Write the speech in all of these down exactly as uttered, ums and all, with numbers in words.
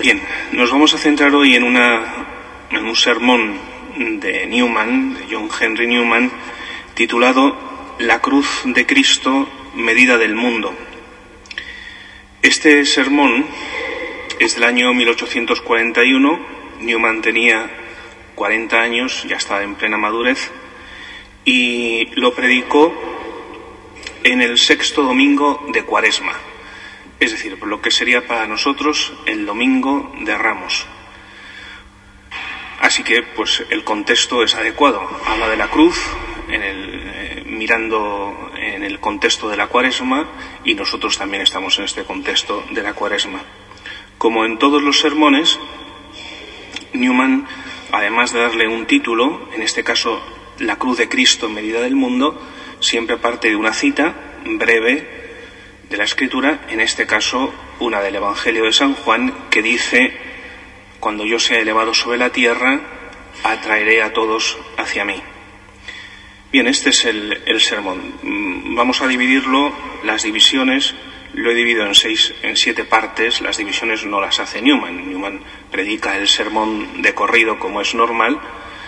Bien, nos vamos a centrar hoy en, una, en un sermón de Newman, de John Henry Newman, titulado La cruz de Cristo, medida del mundo. Este sermón es del año mil ochocientos cuarenta y uno, Newman tenía cuarenta años, ya estaba en plena madurez, y lo predicó en el sexto domingo de Cuaresma, es decir, lo que sería para nosotros el domingo de Ramos. Así que, pues, el contexto es adecuado. Habla de la cruz, en el, eh, mirando en el contexto de la Cuaresma, y nosotros también estamos en este contexto de la Cuaresma. Como en todos los sermones, Newman, además de darle un título, en este caso, La cruz de Cristo, medida del mundo, siempre parte de una cita breve de la Escritura, en este caso una del Evangelio de San Juan, que dice: cuando yo sea elevado sobre la tierra, atraeré a todos hacia mí. Bien, este es el, el sermón. Vamos a dividirlo, las divisiones, lo he dividido en seis, en siete partes. Las divisiones no las hace Newman. Newman predica el sermón de corrido como es normal.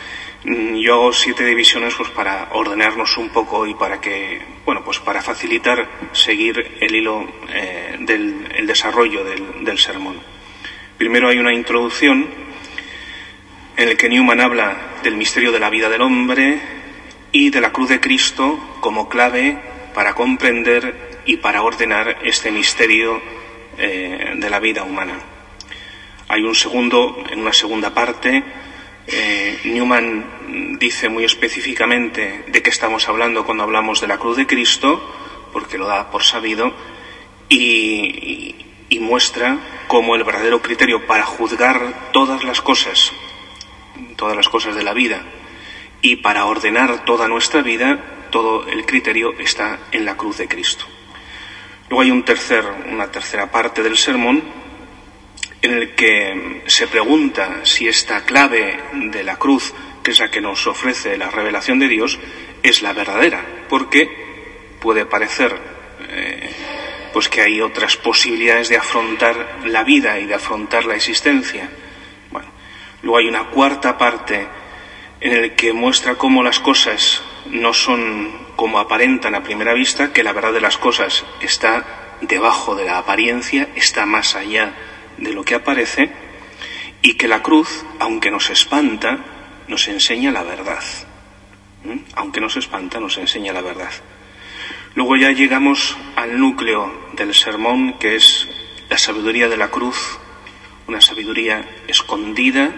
Yo hago siete divisiones pues para ordenarnos un poco y para que, bueno, pues para facilitar seguir el hilo eh, del el desarrollo del, del sermón. Primero hay una introducción en la que Newman habla del misterio de la vida del hombre y de la cruz de Cristo como clave para comprender y para ordenar este misterio eh, de la vida humana. Hay un segundo, en una segunda parte, Eh, Newman dice muy específicamente de qué estamos hablando cuando hablamos de la cruz de Cristo, porque lo da por sabido, y, y, y muestra cómo el verdadero criterio para juzgar todas las cosas, todas las cosas de la vida, y para ordenar toda nuestra vida, todo el criterio está en la cruz de Cristo. Luego hay un tercer, una tercera parte del sermón, en el que se pregunta si esta clave de la cruz, que es la que nos ofrece la revelación de Dios, es la verdadera, porque puede parecer eh, pues que hay otras posibilidades de afrontar la vida y de afrontar la existencia. Bueno, luego hay una cuarta parte en la que muestra cómo las cosas no son como aparentan a primera vista, que la verdad de las cosas está debajo de la apariencia, está más allá de lo que aparece, y que la cruz, aunque nos espanta, nos enseña la verdad. ¿Mm? Aunque nos espanta, nos enseña la verdad. Luego ya llegamos al núcleo del sermón, que es la sabiduría de la cruz, una sabiduría escondida,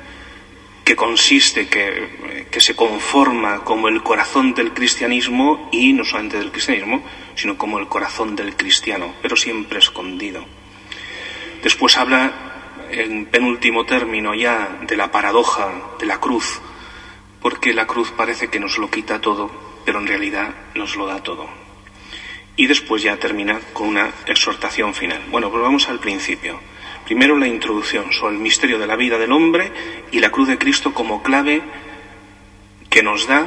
que consiste, que, que se conforma como el corazón del cristianismo, y no solamente del cristianismo, sino como el corazón del cristiano, pero siempre escondido. Después habla, en penúltimo término ya, de la paradoja de la cruz, porque la cruz parece que nos lo quita todo, pero en realidad nos lo da todo. Y después ya termina con una exhortación final. Bueno, pues vamos al principio. Primero la introducción sobre el misterio de la vida del hombre y la cruz de Cristo como clave que nos da,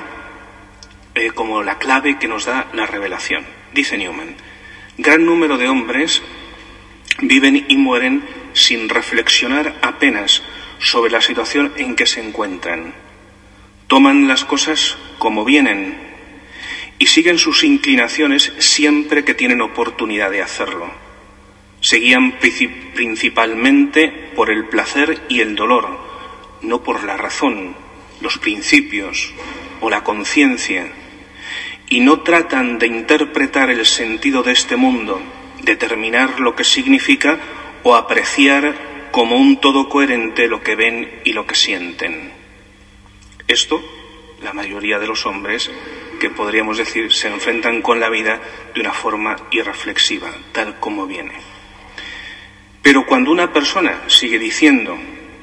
eh, como la clave que nos da la revelación. Dice Newman: gran número de hombres viven y mueren sin reflexionar apenas sobre la situación en que se encuentran. Toman las cosas como vienen y siguen sus inclinaciones siempre que tienen oportunidad de hacerlo. Se guían principalmente por el placer y el dolor, no por la razón, los principios o la conciencia, y no tratan de interpretar el sentido de este mundo, determinar lo que significa o apreciar como un todo coherente lo que ven y lo que sienten. Esto, la mayoría de los hombres, que podríamos decir, se enfrentan con la vida de una forma irreflexiva, tal como viene. Pero cuando una persona sigue diciendo,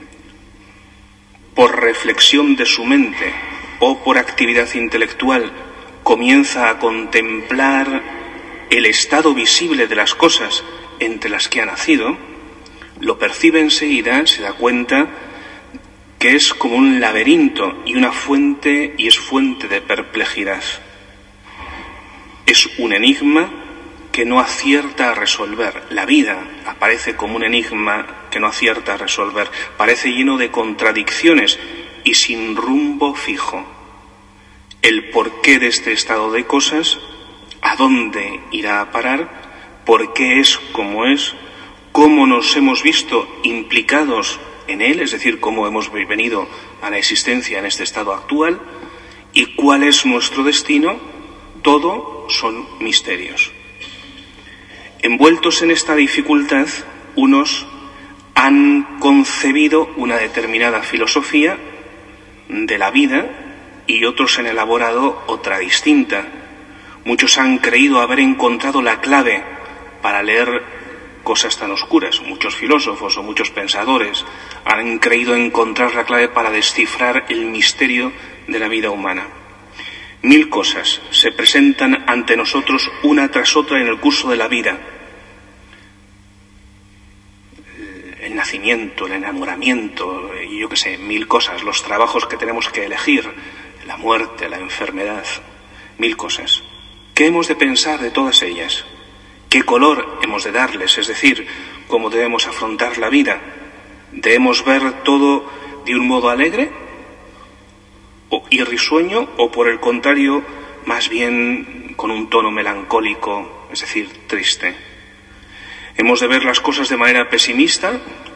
por reflexión de su mente o por actividad intelectual, comienza a contemplar el estado visible de las cosas entre las que ha nacido, lo percibe enseguida, se da cuenta que es como un laberinto y una fuente, y es fuente de perplejidad. Es un enigma que no acierta a resolver. La vida aparece como un enigma que no acierta a resolver. Parece lleno de contradicciones y sin rumbo fijo. El porqué de este estado de cosas, a dónde irá a parar, por qué es como es, cómo nos hemos visto implicados en él, es decir, cómo hemos venido a la existencia en este estado actual, y cuál es nuestro destino, todo son misterios. Envueltos en esta dificultad, unos han concebido una determinada filosofía de la vida y otros han elaborado otra distinta. Muchos han creído haber encontrado la clave para leer cosas tan oscuras. Muchos filósofos o muchos pensadores han creído encontrar la clave para descifrar el misterio de la vida humana. Mil cosas se presentan ante nosotros una tras otra en el curso de la vida. El nacimiento, el enamoramiento, y yo qué sé, mil cosas, los trabajos que tenemos que elegir, la muerte, la enfermedad, mil cosas. ¿Qué hemos de pensar de todas ellas? ¿Qué color hemos de darles? Es decir, ¿cómo debemos afrontar la vida? ¿Debemos ver todo de un modo alegre o y risueño, o por el contrario, más bien con un tono melancólico, es decir, triste? ¿Hemos de ver las cosas de manera pesimista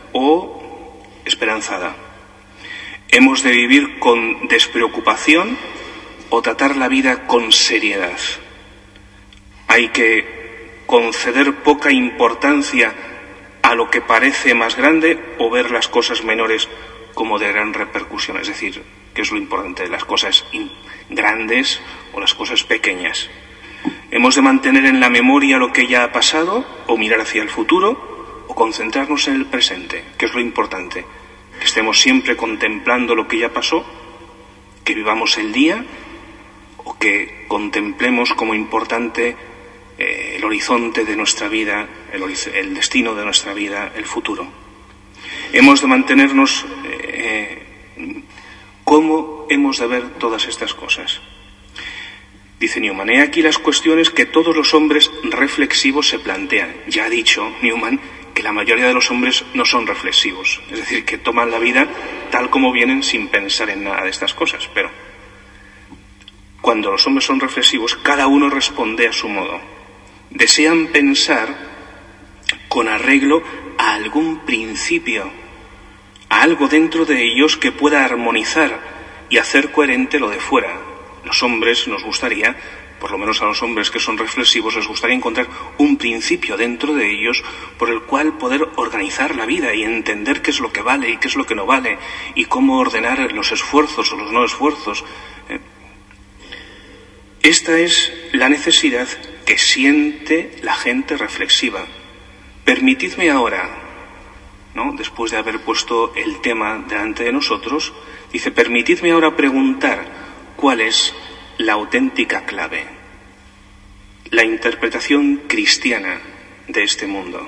o esperanzada? ¿Hemos de vivir con despreocupación o tratar la vida con seriedad? Hay que conceder poca importancia a lo que parece más grande o ver las cosas menores como de gran repercusión, es decir, ¿qué es lo importante? ¿Las cosas grandes o las cosas pequeñas? ¿Hemos de mantener en la memoria lo que ya ha pasado o mirar hacia el futuro o concentrarnos en el presente? ¿Qué es lo importante? ¿Que estemos siempre contemplando lo que ya pasó? ¿Que vivamos el día? ¿O que contemplemos como importante eh, el horizonte de nuestra vida, el, el destino de nuestra vida, el futuro? Hemos de mantenernos... Eh, ¿Cómo hemos de ver todas estas cosas? Dice Newman, he aquí las cuestiones que todos los hombres reflexivos se plantean. Ya ha dicho Newman que la mayoría de los hombres no son reflexivos, es decir, que toman la vida tal como vienen sin pensar en nada de estas cosas. Pero cuando los hombres son reflexivos, cada uno responde a su modo. Desean pensar con arreglo a algún principio, a algo dentro de ellos que pueda armonizar y hacer coherente lo de fuera. Los hombres nos gustaría, por lo menos a los hombres que son reflexivos, les gustaría encontrar un principio dentro de ellos por el cual poder organizar la vida y entender qué es lo que vale y qué es lo que no vale y cómo ordenar los esfuerzos o los no esfuerzos. Esta es la necesidad que siente la gente reflexiva. Permitidme ahora, ¿no?, después de haber puesto el tema delante de nosotros, dice, permitidme ahora preguntar cuál es la auténtica clave, la interpretación cristiana de este mundo.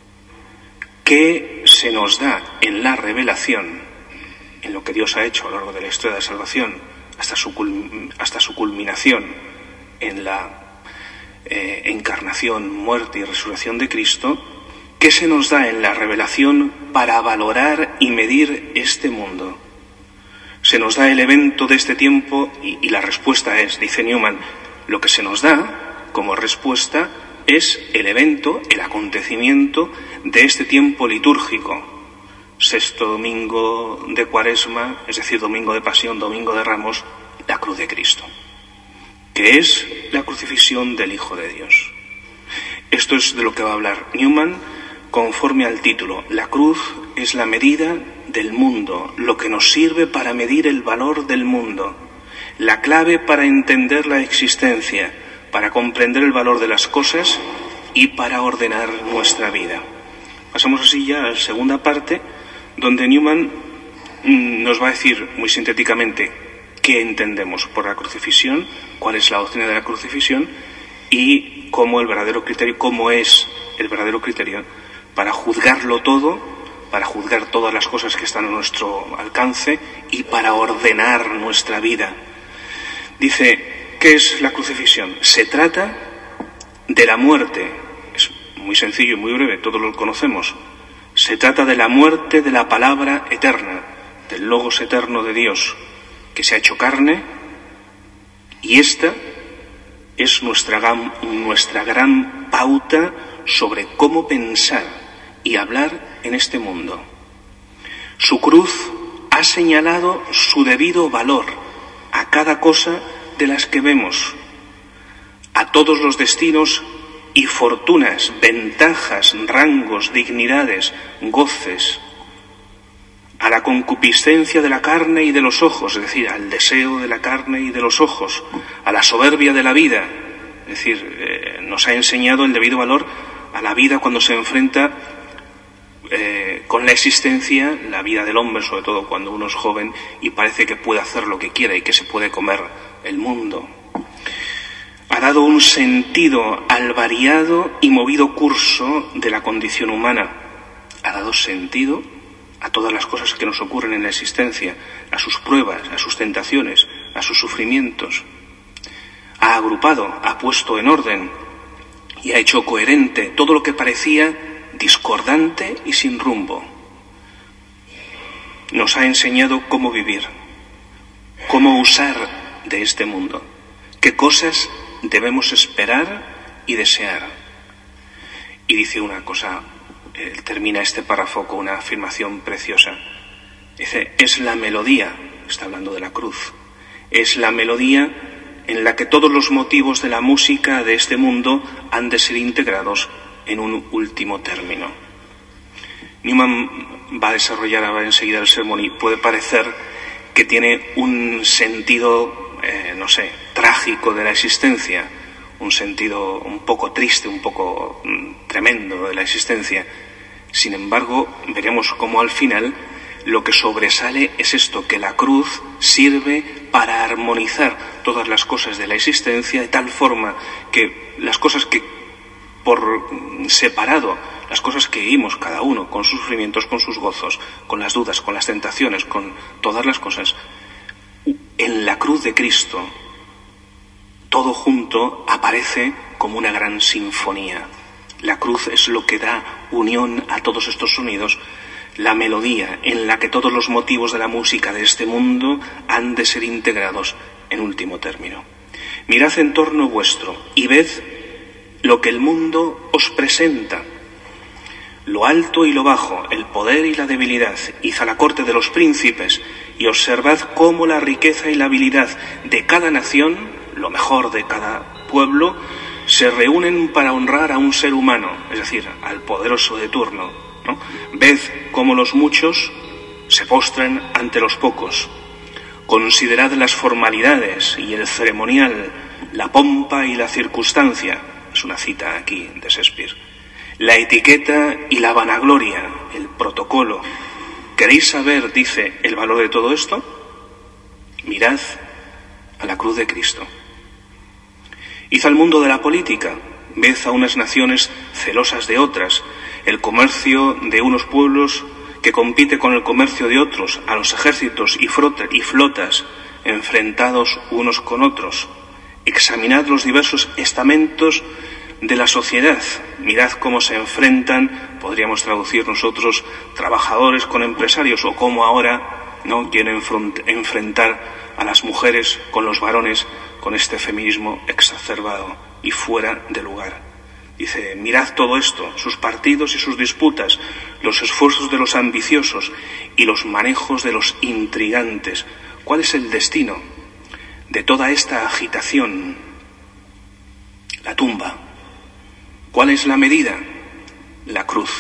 ¿Qué se nos da en la revelación, en lo que Dios ha hecho a lo largo de la historia de la salvación, hasta su, cul- hasta su culminación en la eh, encarnación, muerte y resurrección de Cristo? ¿Qué se nos da en la revelación para valorar y medir este mundo? Se nos da el evento de este tiempo y, y la respuesta es, dice Newman, lo que se nos da como respuesta es el evento, el acontecimiento de este tiempo litúrgico. Sexto domingo de Cuaresma, es decir, domingo de Pasión, domingo de Ramos, la cruz de Cristo, que es la crucifixión del Hijo de Dios. Esto es de lo que va a hablar Newman conforme al título. La cruz es la medida del mundo, lo que nos sirve para medir el valor del mundo, la clave para entender la existencia, para comprender el valor de las cosas y para ordenar nuestra vida. Pasamos así ya a la segunda parte, donde Newman nos va a decir muy sintéticamente qué entendemos por la crucifixión, cuál es la doctrina de la crucifixión y cómo el verdadero criterio, cómo es el verdadero criterio para juzgarlo todo, para juzgar todas las cosas que están a nuestro alcance y para ordenar nuestra vida. Dice, ¿qué es la crucifixión? Se trata de la muerte. Es muy sencillo y muy breve, todos lo conocemos. Se trata de la muerte de la palabra eterna, del Logos eterno de Dios, que se ha hecho carne, y esta es nuestra gran, nuestra gran pauta sobre cómo pensar y hablar en este mundo. Su cruz ha señalado su debido valor a cada cosa de las que vemos, a todos los destinos y fortunas, ventajas, rangos, dignidades, goces, a la concupiscencia de la carne y de los ojos, es decir, al deseo de la carne y de los ojos, a la soberbia de la vida, es decir, eh, nos ha enseñado el debido valor a la vida cuando se enfrenta eh, con la existencia, la vida del hombre, sobre todo cuando uno es joven y parece que puede hacer lo que quiera y que se puede comer el mundo. Ha dado un sentido al variado y movido curso de la condición humana. Ha dado sentido a todas las cosas que nos ocurren en la existencia, a sus pruebas, a sus tentaciones, a sus sufrimientos. Ha agrupado, ha puesto en orden y ha hecho coherente todo lo que parecía discordante y sin rumbo. Nos ha enseñado cómo vivir, cómo usar de este mundo, qué cosas debemos esperar y desear. Y dice una cosa, eh, termina este párrafo con una afirmación preciosa. Dice, es la melodía, está hablando de la cruz, es la melodía en la que todos los motivos de la música de este mundo han de ser integrados en un último término. Newman va a desarrollar ahora enseguida el sermón y puede parecer que tiene un sentido, eh, no sé, trágico de la existencia, un sentido un poco triste, un poco mm, tremendo de la existencia. Sin embargo, veremos cómo al final lo que sobresale es esto, que la cruz sirve para armonizar todas las cosas de la existencia de tal forma que las cosas que por separado, las cosas que vivimos cada uno, con sus sufrimientos, con sus gozos, con las dudas, con las tentaciones, con todas las cosas, en la cruz de Cristo, todo junto aparece como una gran sinfonía. La cruz es lo que da unión a todos estos sonidos, la melodía en la que todos los motivos de la música de este mundo han de ser integrados en último término. Mirad en torno vuestro y ved lo que el mundo os presenta, lo alto y lo bajo, el poder y la debilidad, id a la corte de los príncipes y observad cómo la riqueza y la habilidad de cada nación, lo mejor de cada pueblo, se reúnen para honrar a un ser humano, es decir, al poderoso de turno, ¿no? Ved cómo los muchos se postran ante los pocos. Considerad las formalidades y el ceremonial, la pompa y la circunstancia. Es una cita aquí de Shakespeare. La etiqueta y la vanagloria, el protocolo. ¿Queréis saber, dice, el valor de todo esto? Mirad a la cruz de Cristo. Id al mundo de la política, ved a unas naciones celosas de otras, el comercio de unos pueblos que compite con el comercio de otros, a los ejércitos y flotas enfrentados unos con otros. Examinad los diversos estamentos de la sociedad, mirad cómo se enfrentan, podríamos traducir nosotros, trabajadores con empresarios, o cómo ahora no quieren enfrentar a las mujeres con los varones, con este feminismo exacerbado y fuera de lugar. Dice, mirad todo esto, sus partidos y sus disputas, los esfuerzos de los ambiciosos y los manejos de los intrigantes. ¿Cuál es el destino de toda esta agitación? La tumba. ¿Cuál es la medida? La cruz.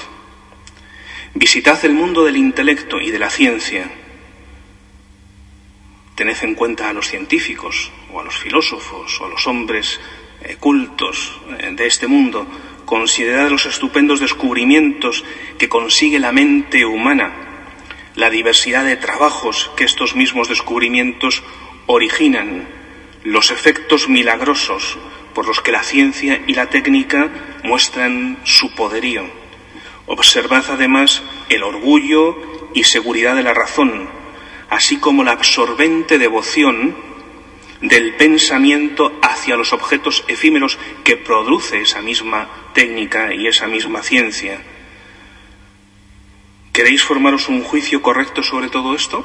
Visitad el mundo del intelecto y de la ciencia. Tened en cuenta a los científicos, o a los filósofos, o a los hombres eh, cultos eh, de este mundo. Considerad los estupendos descubrimientos que consigue la mente humana, la diversidad de trabajos que estos mismos descubrimientos originan, los efectos milagrosos por los que la ciencia y la técnica muestran su poderío. Observad además el orgullo y seguridad de la razón, así como la absorbente devoción del pensamiento hacia los objetos efímeros que produce esa misma técnica y esa misma ciencia. ¿Queréis formaros un juicio correcto sobre todo esto?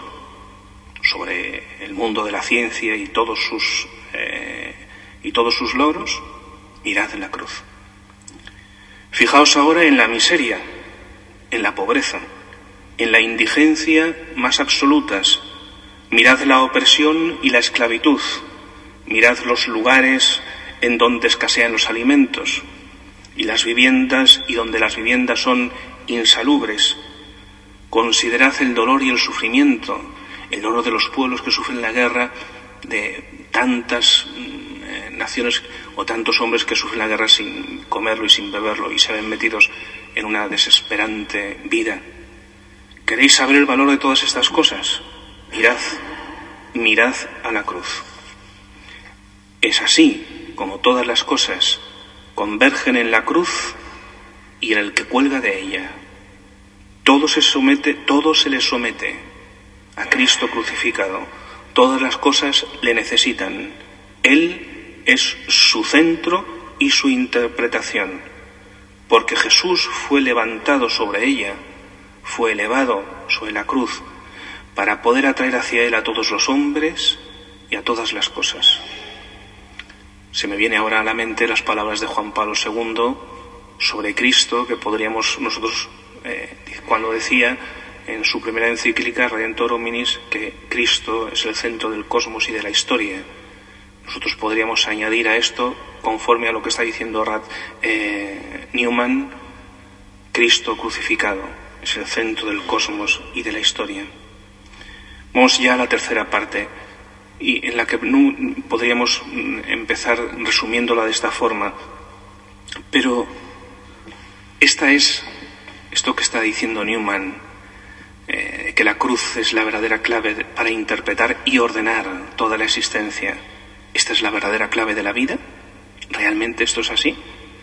Sobre el mundo de la ciencia y todos sus, eh, y todos sus logros. Mirad en la cruz. Fijaos ahora en la miseria, en la pobreza, en la indigencia más absolutas. Mirad la opresión y la esclavitud. Mirad los lugares en donde escasean los alimentos y las viviendas y donde las viviendas son insalubres. Considerad el dolor y el sufrimiento, el dolor de los pueblos que sufren la guerra, de tantas eh, naciones o tantos hombres que sufren la guerra sin comerlo y sin beberlo y se ven metidos en una desesperante vida. ¿Queréis saber el valor de todas estas cosas? Mirad, mirad a la cruz. Es así como todas las cosas convergen en la cruz y en el que cuelga de ella. Todo se somete, todo se le somete a Cristo crucificado. Todas las cosas le necesitan. Él es su centro y su interpretación, porque Jesús fue levantado sobre ella, fue elevado sobre la cruz, para poder atraer hacia él a todos los hombres y a todas las cosas. Se me viene ahora a la mente las palabras de Juan Pablo segundo sobre Cristo, que podríamos nosotros, eh, cuando decía en su primera encíclica, Redentor Hominis, que Cristo es el centro del cosmos y de la historia. Nosotros podríamos añadir a esto, conforme a lo que está diciendo Rat, eh, Newman, Cristo crucificado es el centro del cosmos y de la historia. Vamos ya a la tercera parte, y en la que no, podríamos empezar resumiéndola de esta forma. Pero esta es, esto que está diciendo Newman, eh, que la cruz es la verdadera clave para interpretar y ordenar toda la existencia. ¿Esta es la verdadera clave de la vida? ¿Realmente esto es así?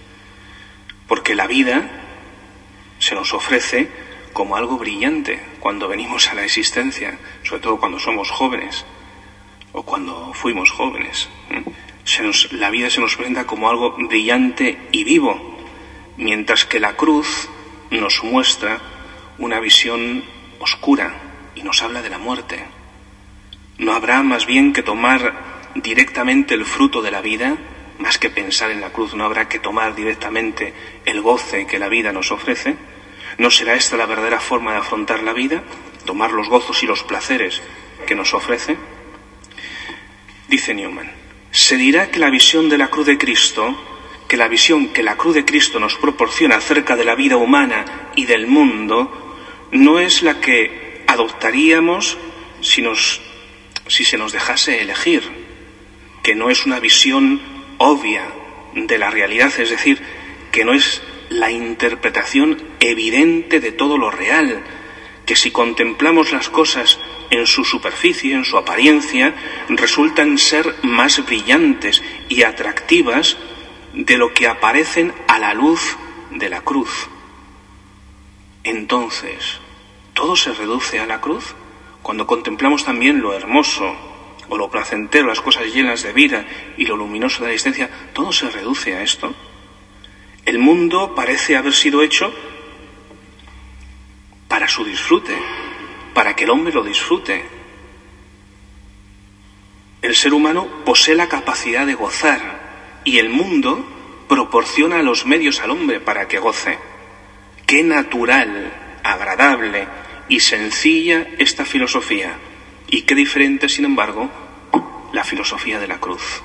Porque la vida se nos ofrece como algo brillante cuando venimos a la existencia, sobre todo cuando somos jóvenes o cuando fuimos jóvenes. Se nos, la vida se nos presenta como algo brillante y vivo, mientras que la cruz nos muestra una visión oscura y nos habla de la muerte. ¿No habrá más bien que tomar directamente el fruto de la vida, más que pensar en la cruz? ¿No habrá que tomar directamente el goce que la vida nos ofrece? ¿No será esta la verdadera forma de afrontar la vida? ¿Tomar los gozos y los placeres que nos ofrece? Dice Newman, se dirá que la visión de la cruz de Cristo, que la visión que la cruz de Cristo nos proporciona acerca de la vida humana y del mundo, no es la que adoptaríamos si, nos, si se nos dejase elegir, que no es una visión obvia de la realidad, es decir, que no es la interpretación evidente de todo lo real, que si contemplamos las cosas en su superficie, en su apariencia, resultan ser más brillantes y atractivas de lo que aparecen a la luz de la cruz. Entonces, ¿todo se reduce a la cruz? Cuando contemplamos también lo hermoso o lo placentero, las cosas llenas de vida y lo luminoso de la existencia, ¿todo se reduce a esto? El mundo parece haber sido hecho para su disfrute, para que el hombre lo disfrute. El ser humano posee la capacidad de gozar y el mundo proporciona los medios al hombre para que goce. Qué natural, agradable y sencilla esta filosofía, y qué diferente, sin embargo, la filosofía de la cruz.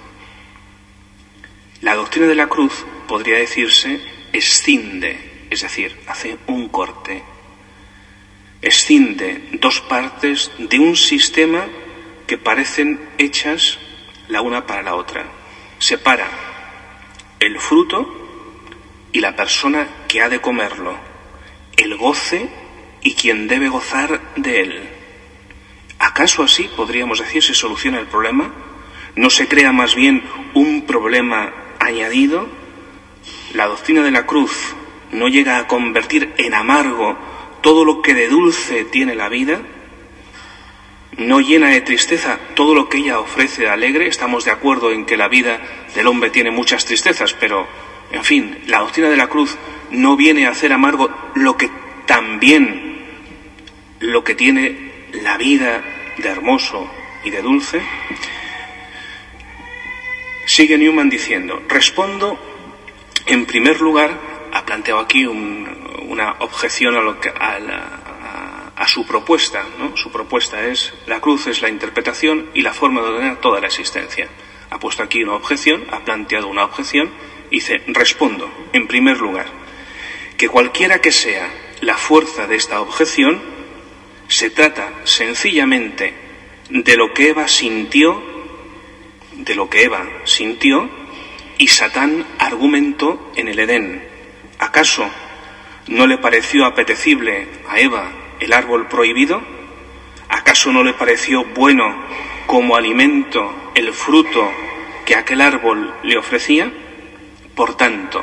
La doctrina de la cruz, podría decirse, escinde, es decir, hace un corte. Escinde dos partes de un sistema que parecen hechas la una para la otra. Separa el fruto y la persona que ha de comerlo, el goce y quien debe gozar de él. ¿Acaso así podríamos decir se soluciona el problema? ¿No se crea más bien un problema añadido? La doctrina de la cruz no llega a convertir en amargo todo lo que de dulce tiene la vida. no llena de tristeza todo lo que ella ofrece de alegre. Estamos de acuerdo en que la vida del hombre tiene muchas tristezas, pero, en fin, la doctrina de la cruz no viene a hacer amargo lo que también, lo que tiene la vida de hermoso y de dulce. Sigue Newman diciendo: respondo, en primer lugar, ha planteado aquí un, una objeción a, lo que, a, la, a, a su propuesta, ¿no? Su propuesta es: la cruz es la interpretación y la forma de ordenar toda la existencia. Ha puesto aquí una objeción, ha planteado una objeción, y dice: respondo, en primer lugar, que cualquiera que sea la fuerza de esta objeción, se trata sencillamente de lo que Eva sintió, de lo que Eva sintió y Satán argumentó en el Edén. ¿Acaso no le pareció apetecible a Eva el árbol prohibido? ¿Acaso no le pareció bueno como alimento el fruto que aquel árbol le ofrecía? Por tanto,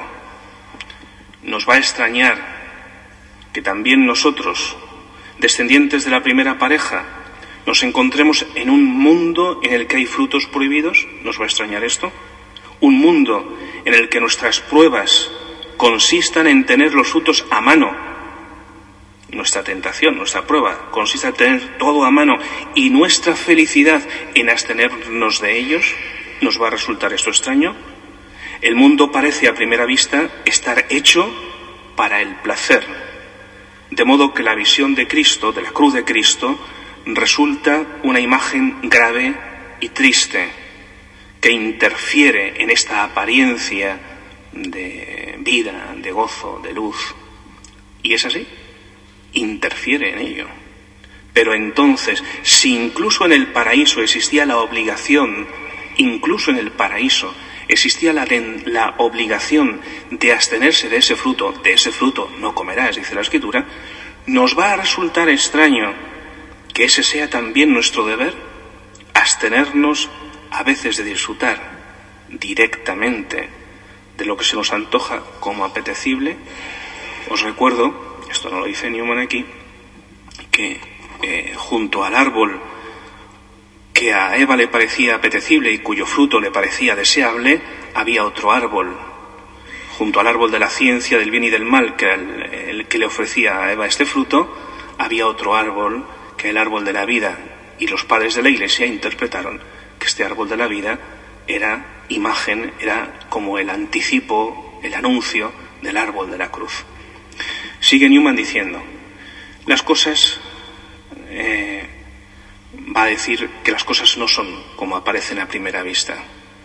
nos va a extrañar que también nosotros, descendientes de la primera pareja, nos encontremos en un mundo en el que hay frutos prohibidos. ¿Nos va a extrañar esto? Un mundo en el que nuestras pruebas consistan en tener los frutos a mano. Nuestra tentación, nuestra prueba, consiste en tener todo a mano, y nuestra felicidad en abstenernos de ellos. ¿Nos va a resultar esto extraño? El mundo parece a primera vista estar hecho para el placer, de modo que la visión de Cristo, de la cruz de Cristo, resulta una imagen grave y triste que interfiere en esta apariencia de vida, de gozo, de luz. Y es así, interfiere en ello. Pero entonces, si incluso en el paraíso existía la obligación, incluso en el paraíso existía la, la obligación de abstenerse de ese fruto, de ese fruto no comerás, dice la Escritura, nos va a resultar extraño que ese sea también nuestro deber, abstenernos a veces de disfrutar directamente de lo que se nos antoja como apetecible. Os recuerdo, esto no lo dice Newman aquí, que eh, junto al árbol que a Eva le parecía apetecible y cuyo fruto le parecía deseable, había otro árbol. Junto al árbol de la ciencia del bien y del mal, que el, el que le ofrecía a Eva este fruto, había otro árbol, que el árbol de la vida, y los padres de la Iglesia interpretaron que este árbol de la vida era imagen, era como el anticipo, el anuncio del árbol de la cruz. Sigue Newman diciendo: las cosas, eh, va a decir que las cosas no son como aparecen a primera vista.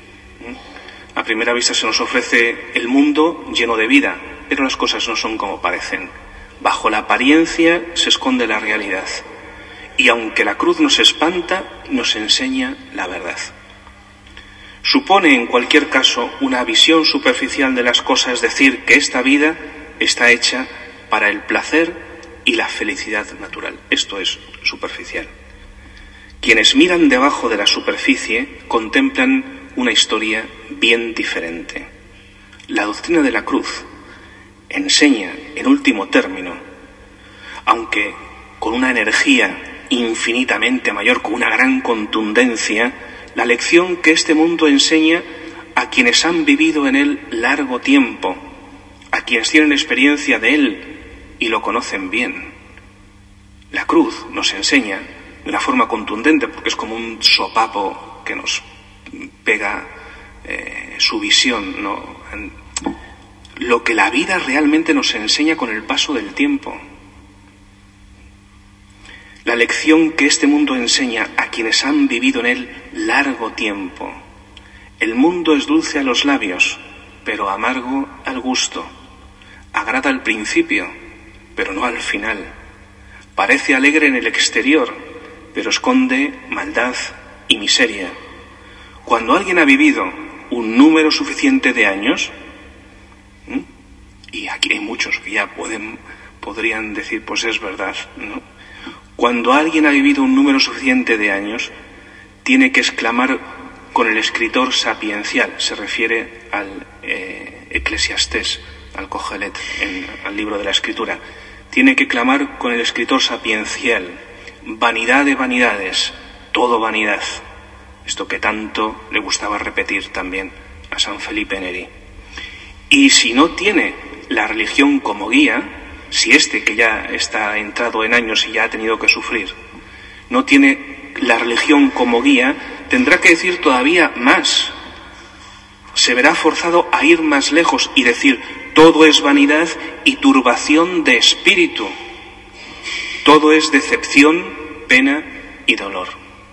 A primera vista se nos ofrece el mundo lleno de vida, pero las cosas no son como parecen. Bajo la apariencia se esconde la realidad. Y aunque la cruz nos espanta, nos enseña la verdad. Supone en cualquier caso una visión superficial de las cosas decir que esta vida está hecha para el placer y la felicidad natural. Esto es superficial. Quienes miran debajo de la superficie contemplan una historia bien diferente. La doctrina de la cruz enseña, en último término, aunque con una energía infinitamente mayor, con una gran contundencia, la lección que este mundo enseña a quienes han vivido en él largo tiempo, a quienes tienen experiencia de él y lo conocen bien. La cruz nos enseña de una forma contundente, porque es como un sopapo que nos pega eh, su visión, ¿no? Lo que la vida realmente nos enseña con el paso del tiempo. La lección que este mundo enseña a quienes han vivido en él largo tiempo. El mundo es dulce a los labios, pero amargo al gusto. Agrada al principio, pero no al final. Parece alegre en el exterior, pero esconde maldad y miseria. Cuando alguien ha vivido un número suficiente de años, ¿eh? y aquí hay muchos que ya pueden, podrían decir, pues es verdad, ¿no? Cuando alguien ha vivido un número suficiente de años, tiene que exclamar con el escritor sapiencial, se refiere al eh, Eclesiastés, al Cogelet, en, al libro de la Escritura, tiene que clamar con el escritor sapiencial: vanidad de vanidades, todo vanidad. Esto que tanto le gustaba repetir también a San Felipe Neri. Y si no tiene la religión como guía, si este que ya está entrado en años y ya ha tenido que sufrir, no tiene la religión como guía, tendrá que decir todavía más. Se verá forzado a ir más lejos y decir: todo es vanidad y turbación de espíritu. Todo es decepción, pena y dolor.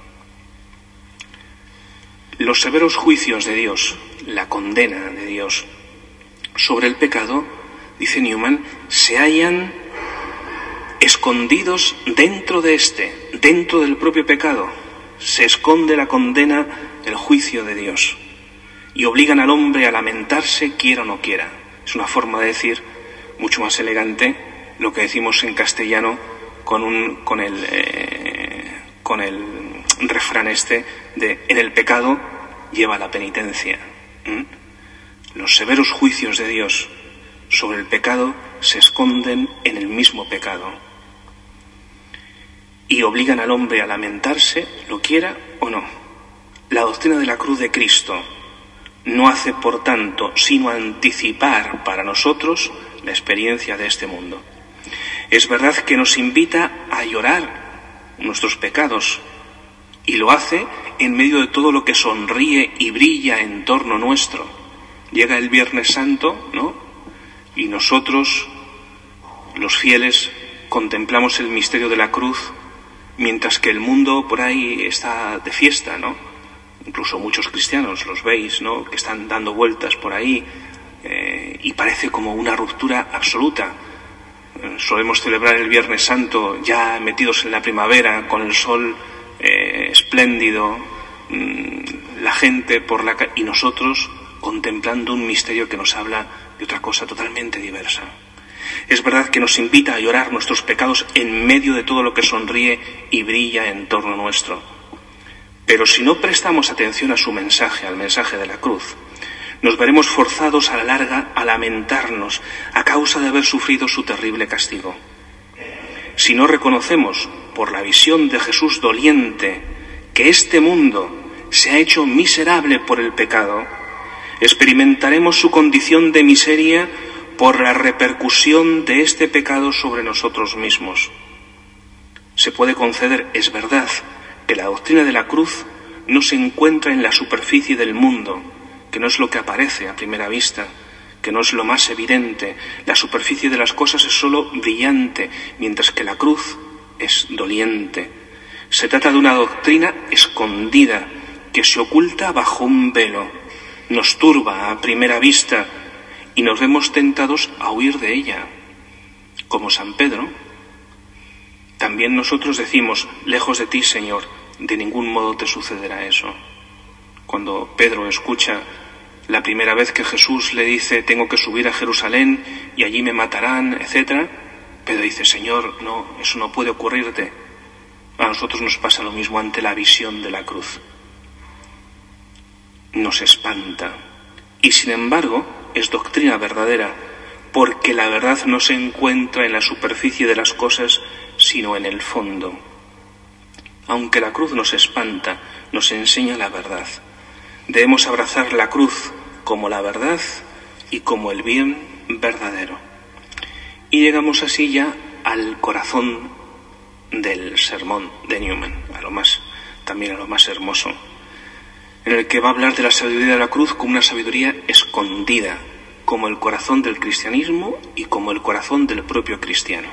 Los severos juicios de Dios, la condena de Dios sobre el pecado, dice Newman, se hallan escondidos dentro de este, dentro del propio pecado. Se esconde la condena, el juicio de Dios, y obligan al hombre a lamentarse, quiera o no quiera. Es una forma de decir mucho más elegante lo que decimos en castellano con un con el eh, con el refrán este de: en el pecado lleva la penitencia. ¿Mm? Los severos juicios de Dios sobre el pecado se esconden en el mismo pecado y obligan al hombre a lamentarse, lo quiera o no. La doctrina de la cruz de Cristo no hace, por tanto, sino anticipar para nosotros la experiencia de este mundo. Es verdad que nos invita a llorar nuestros pecados, y lo hace en medio de todo lo que sonríe y brilla en torno nuestro. Llega el Viernes Santo, ¿no? Y nosotros, los fieles, contemplamos el misterio de la cruz, mientras que el mundo por ahí está de fiesta, ¿no? Incluso muchos cristianos los veis, ¿no?, que están dando vueltas por ahí, eh, y parece como una ruptura absoluta. Eh, solemos celebrar el Viernes Santo ya metidos en la primavera, con el sol eh, espléndido, mmm, la gente por la calle, y nosotros contemplando un misterio que nos habla de otra cosa totalmente diversa. Es verdad que nos invita a llorar nuestros pecados en medio de todo lo que sonríe y brilla en torno nuestro. Pero si no prestamos atención a su mensaje, al mensaje de la cruz, nos veremos forzados a la larga a lamentarnos a causa de haber sufrido su terrible castigo. Si no reconocemos, por la visión de Jesús doliente, que este mundo se ha hecho miserable por el pecado, experimentaremos su condición de miseria por la repercusión de este pecado sobre nosotros mismos. Se puede conceder, es verdad, que la doctrina de la cruz no se encuentra en la superficie del mundo, que no es lo que aparece a primera vista, que no es lo más evidente. La superficie de las cosas es solo brillante, mientras que la cruz es doliente. Se trata de una doctrina escondida, que se oculta bajo un velo, nos turba a primera vista y nos vemos tentados a huir de ella. Como San Pedro, también nosotros decimos: lejos de ti, Señor, de ningún modo te sucederá eso. Cuando Pedro escucha la primera vez que Jesús le dice: tengo que subir a Jerusalén y allí me matarán, etcétera, Pedro dice: Señor, no, eso no puede ocurrirte. A nosotros nos pasa lo mismo ante la visión de la cruz. Nos espanta. Y sin embargo, es doctrina verdadera, porque la verdad no se encuentra en la superficie de las cosas, sino en el fondo. Aunque la cruz nos espanta, nos enseña la verdad. Debemos abrazar la cruz como la verdad y como el bien verdadero. Y llegamos así ya al corazón del sermón de Newman, a lo más, también a lo más hermoso, en el que va a hablar de la sabiduría de la cruz como una sabiduría escondida, como el corazón del cristianismo y como el corazón del propio cristiano.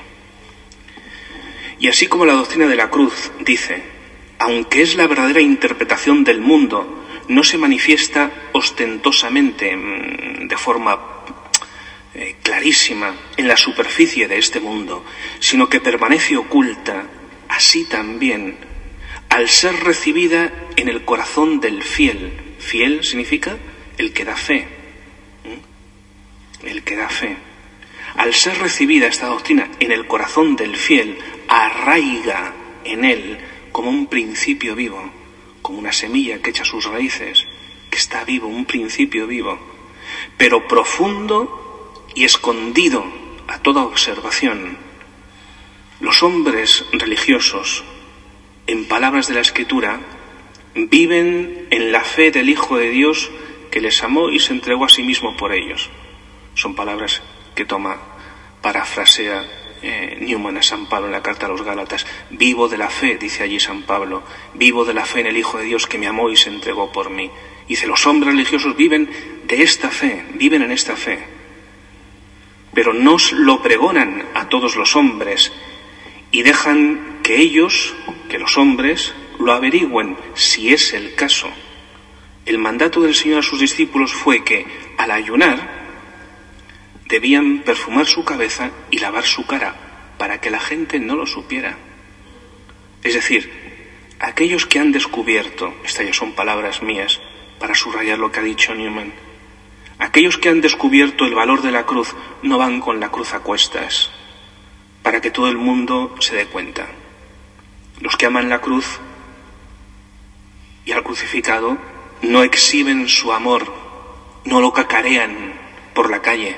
Y así como la doctrina de la cruz dice: aunque es la verdadera interpretación del mundo, no se manifiesta ostentosamente, de forma eh, clarísima, en la superficie de este mundo, sino que permanece oculta, así también, al ser recibida en el corazón del fiel. Fiel significa el que da fe. ¿Mm? El que da fe. Al ser recibida esta doctrina en el corazón del fiel, arraiga en él como un principio vivo, como una semilla que echa sus raíces, que está vivo, un principio vivo, pero profundo y escondido a toda observación. Los hombres religiosos en palabras de la Escritura, viven en la fe del Hijo de Dios que les amó y se entregó a sí mismo por ellos. Son palabras que toma, parafrasea eh, Newman a San Pablo en la carta a los Gálatas. Vivo de la fe, dice allí San Pablo, vivo de la fe en el Hijo de Dios que me amó y se entregó por mí. Dice, los hombres religiosos viven de esta fe, viven en esta fe, pero no lo pregonan a todos los hombres y dejan que ellos, que los hombres, lo averigüen si es el caso. El mandato del Señor a sus discípulos fue que, al ayunar, debían perfumar su cabeza y lavar su cara para que la gente no lo supiera. Es decir, aquellos que han descubierto, estas ya son palabras mías para subrayar lo que ha dicho Newman, aquellos que han descubierto el valor de la cruz no van con la cruz a cuestas para que todo el mundo se dé cuenta. Los que aman la cruz y al crucificado no exhiben su amor, no lo cacarean por la calle.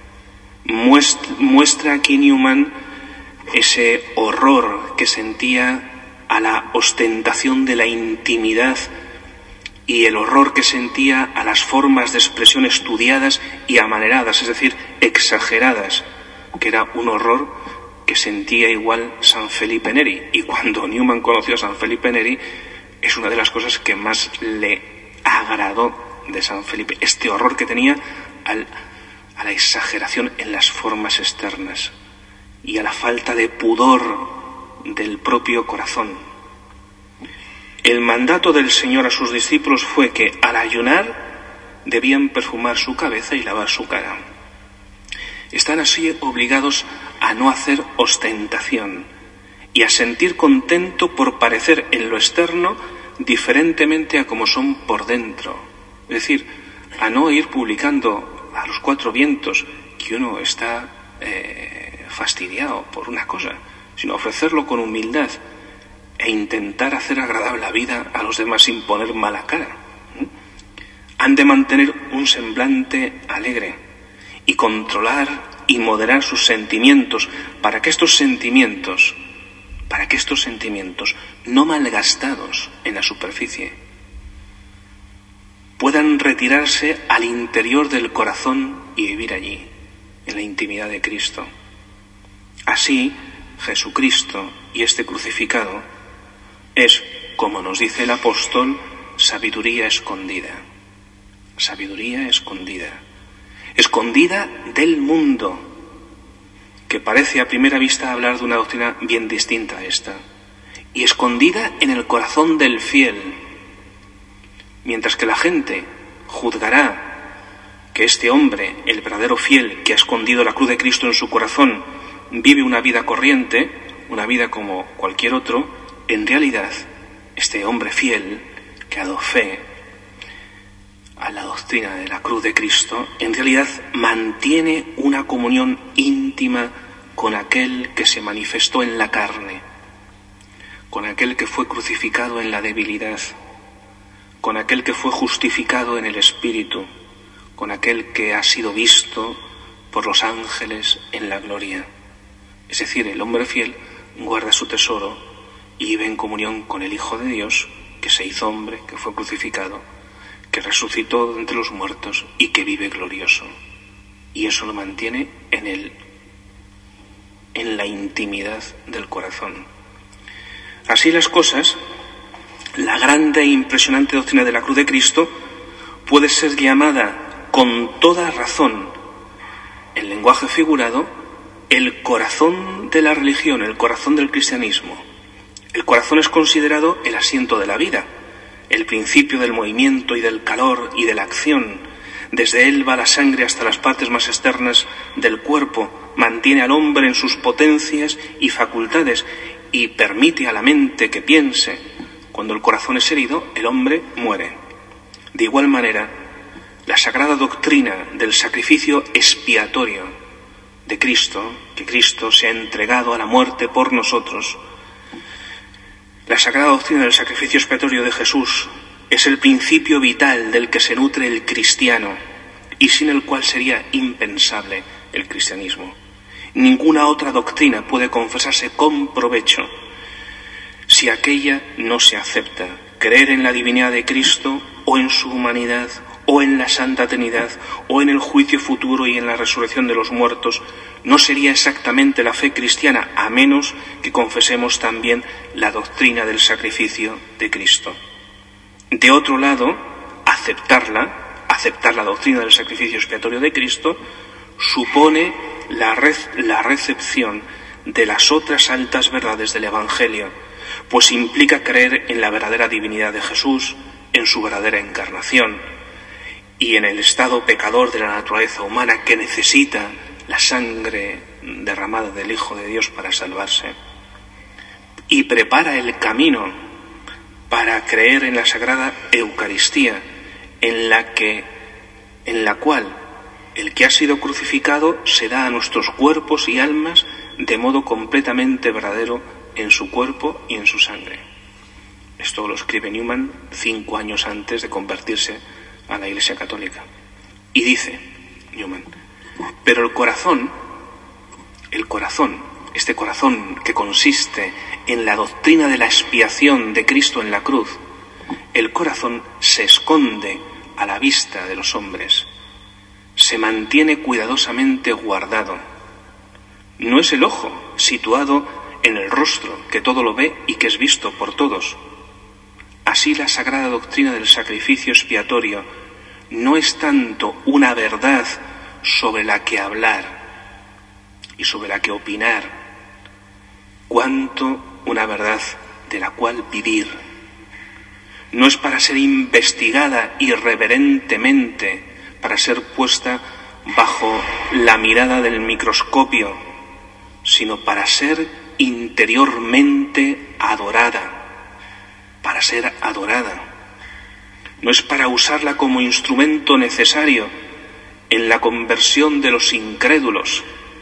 Muestra aquí Newman ese horror que sentía a la ostentación de la intimidad y el horror que sentía a las formas de expresión estudiadas y amaneradas, es decir, exageradas, que era un horror que sentía igual San Felipe Neri. Y cuando Newman conoció a San Felipe Neri, es una de las cosas que más le agradó de San Felipe, este horror que tenía al, a la exageración en las formas externas y a la falta de pudor del propio corazón. El mandato del Señor a sus discípulos fue que al ayunar debían perfumar su cabeza y lavar su cara. Están así obligados a no hacer ostentación y a sentir contento por parecer en lo externo diferentemente a como son por dentro. Es decir, a no ir publicando a los cuatro vientos que uno está eh, fastidiado por una cosa, sino ofrecerlo con humildad e intentar hacer agradable la vida a los demás sin poner mala cara. ¿Mm? Han de mantener un semblante alegre y controlar y moderar sus sentimientos para que estos sentimientos, para que estos sentimientos no malgastados en la superficie puedan retirarse al interior del corazón y vivir allí, en la intimidad de Cristo. Así, Jesucristo y este crucificado es, como nos dice el apóstol, sabiduría escondida. Sabiduría escondida. Escondida del mundo, que parece a primera vista hablar de una doctrina bien distinta a esta, y escondida en el corazón del fiel, mientras que la gente juzgará que este hombre, el verdadero fiel, que ha escondido la cruz de Cristo en su corazón, vive una vida corriente, una vida como cualquier otro. En realidad, este hombre fiel, que ha dado fe a la doctrina de la cruz de Cristo, en realidad mantiene una comunión íntima con aquel que se manifestó en la carne, con aquel que fue crucificado en la debilidad, con aquel que fue justificado en el Espíritu, con aquel que ha sido visto por los ángeles en la gloria. Es decir, el hombre fiel guarda su tesoro y vive en comunión con el Hijo de Dios, que se hizo hombre, que fue crucificado, que resucitó de entre los muertos y que vive glorioso. Y eso lo mantiene en el, en la intimidad del corazón. Así las cosas, la grande e impresionante doctrina de la cruz de Cristo puede ser llamada con toda razón, en lenguaje figurado, el corazón de la religión, el corazón del cristianismo. El corazón es considerado el asiento de la vida, el principio del movimiento y del calor y de la acción. Desde él va la sangre hasta las partes más externas del cuerpo, mantiene al hombre en sus potencias y facultades y permite a la mente que piense. Cuando el corazón es herido, el hombre muere. De igual manera, la sagrada doctrina del sacrificio expiatorio de Cristo, que Cristo se ha entregado a la muerte por nosotros, la sagrada doctrina del sacrificio expiatorio de Jesús es el principio vital del que se nutre el cristiano y sin el cual sería impensable el cristianismo. Ninguna otra doctrina puede confesarse con provecho si aquella no se acepta. Creer en la divinidad de Cristo, o en su humanidad, o en la Santa Trinidad, o en el juicio futuro y en la resurrección de los muertos, no sería exactamente la fe cristiana, a menos que confesemos también la doctrina del sacrificio de Cristo. De otro lado, aceptarla, aceptar la doctrina del sacrificio expiatorio de Cristo, supone la, re- la recepción de las otras altas verdades del Evangelio, pues implica creer en la verdadera divinidad de Jesús, en su verdadera encarnación y en el estado pecador de la naturaleza humana que necesita la sangre derramada del Hijo de Dios para salvarse, y prepara el camino para creer en la Sagrada Eucaristía, en la que, en la cual el que ha sido crucificado se da a nuestros cuerpos y almas de modo completamente verdadero en su cuerpo y en su sangre. Esto lo escribe Newman cinco años antes de convertirse a la Iglesia Católica. Y dice Newman, pero el corazón, el corazón, este corazón que consiste en la doctrina de la expiación de Cristo en la cruz, el corazón se esconde a la vista de los hombres, se mantiene cuidadosamente guardado. No es el ojo situado en el rostro, que todo lo ve y que es visto por todos. Así la sagrada doctrina del sacrificio expiatorio no es tanto una verdad sobre la que hablar y sobre la que opinar, cuanto una verdad de la cual vivir. No es para ser investigada irreverentemente, para ser puesta bajo la mirada del microscopio, sino para ser interiormente adorada, para ser adorada. No es para usarla como instrumento necesario en la conversión de los incrédulos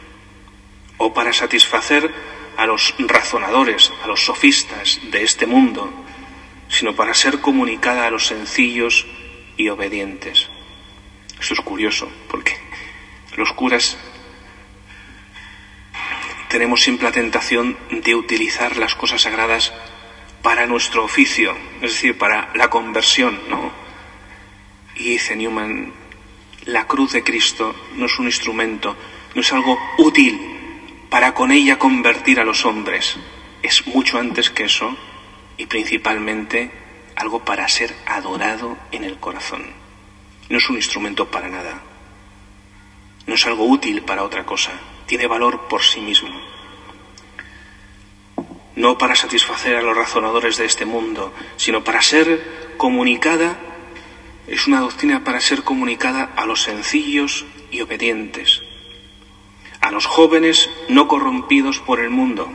o para satisfacer a los razonadores, a los sofistas de este mundo, sino para ser comunicada a los sencillos y obedientes. Esto es curioso, porque los curas tenemos siempre la tentación de utilizar las cosas sagradas para nuestro oficio, es decir, para la conversión, ¿no? Y dice Newman, la cruz de Cristo no es un instrumento, no es algo útil para con ella convertir a los hombres. Es mucho antes que eso y principalmente algo para ser adorado en el corazón. No es un instrumento para nada. No es algo útil para otra cosa. Tiene valor por sí mismo. No para satisfacer a los razonadores de este mundo, sino para ser comunicada, es una doctrina para ser comunicada a los sencillos y obedientes, a los jóvenes no corrompidos por el mundo,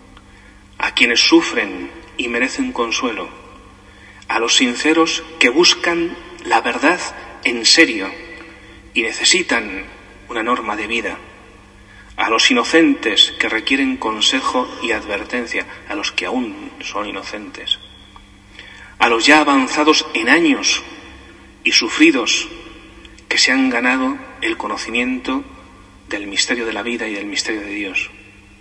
a quienes sufren y merecen consuelo, a los sinceros que buscan la verdad en serio y necesitan una norma de vida, a los inocentes que requieren consejo y advertencia, a los que aún son inocentes, a los ya avanzados en años y sufridos que se han ganado el conocimiento del misterio de la vida y del misterio de Dios.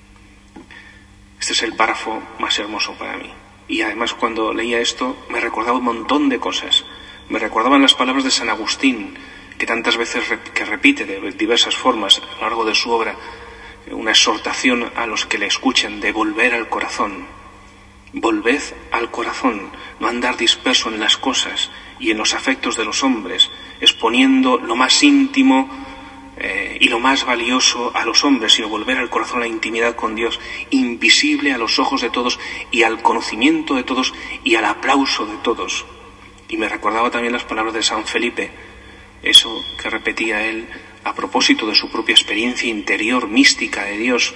Este es el párrafo más hermoso para mí. Y además cuando leía esto me recordaba un montón de cosas. Me recordaban las palabras de San Agustín, que tantas veces que repite de diversas formas a lo largo de su obra, una exhortación a los que le escuchen de volver al corazón. Volved al corazón, no andar disperso en las cosas y en los afectos de los hombres, exponiendo lo más íntimo eh, y lo más valioso a los hombres, sino volver al corazón, a la intimidad con Dios, invisible a los ojos de todos y al conocimiento de todos y al aplauso de todos. Y me recordaba también las palabras de San Felipe, eso que repetía él a propósito de su propia experiencia interior, mística de Dios,